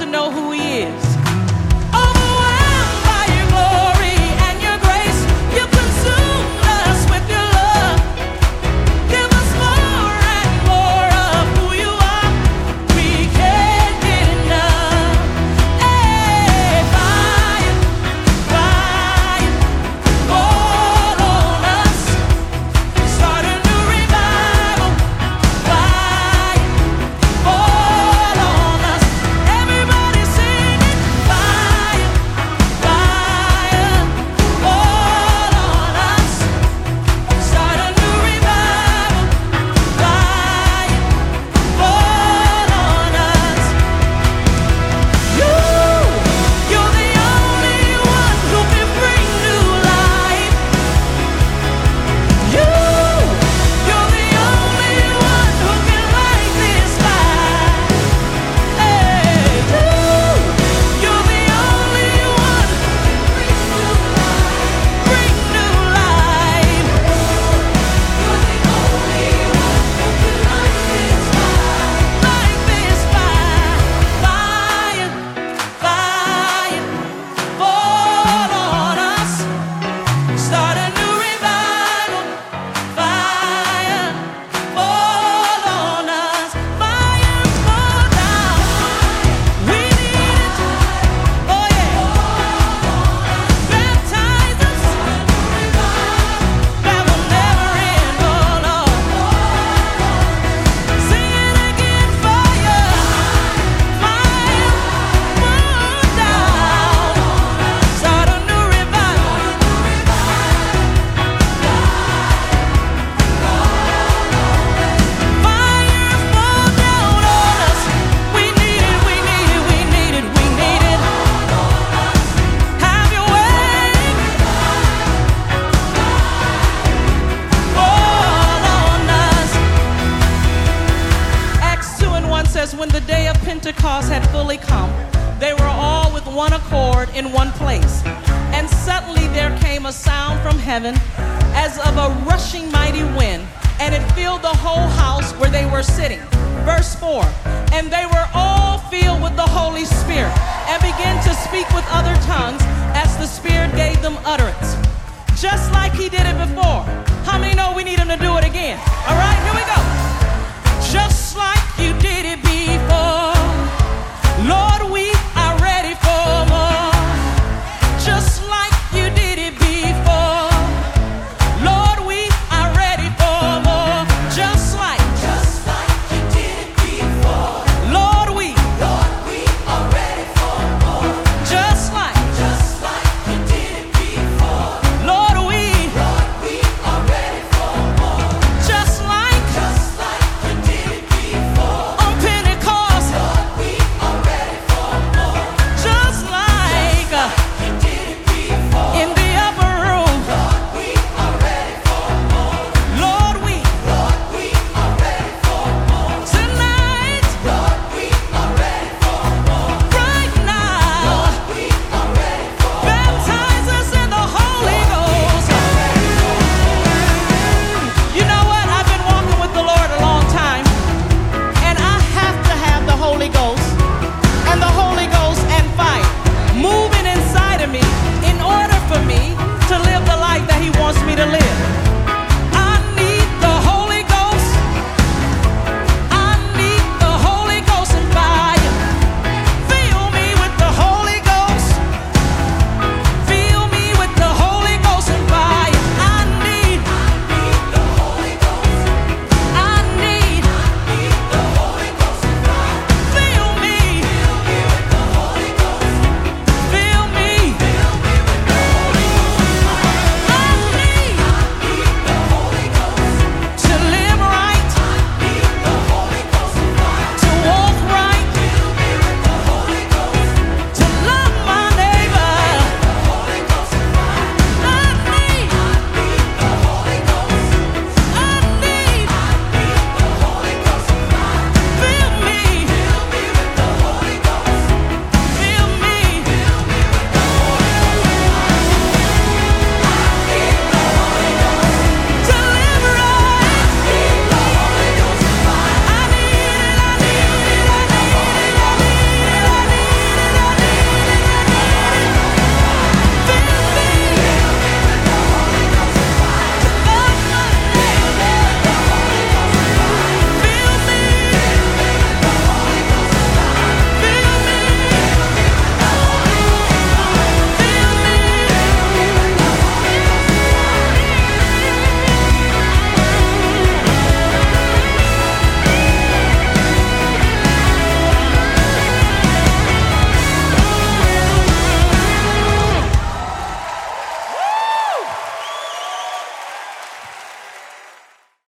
know who He is. Overwhelmed by Your glory and Your grace, You consume us with Your love. Give us more and more of who You are. We can't get enough. Hey, fire, fire, fall on us. Start a new revival. Fire, fall on us. Everybody sing it. Fire, fire, fall on us. Start a new revival. Fire, fall on us. You're the only one who can bring new life. You're the only one who can light this fire. Hey, you're the only one who can bring new life. You're the only one who can light this fire. Fire, fire, fall on us. Start a new revival. Fire, fall on us. Fire, fall down. We need it. Oh yeah. Baptize us. That will never end. Oh Lord. Sing it again. Fire, fire, fall down. Start a new revival. Fire, fall down on us. We need it, we need it, we need it, we need it. Have Your way. Fall on us. Acts 2:1 says, when the day of Pentecost had fully come, they were all with one accord in one place. And suddenly there came a sound from heaven as of a rushing mighty wind, and it filled the whole house where they were sitting. Verse 4, and they were all filled with the Holy Spirit and began to speak with other tongues as the Spirit gave them utterance. Just like He did it before. How many know we need Him to do it again? All right, here we go. Just like You did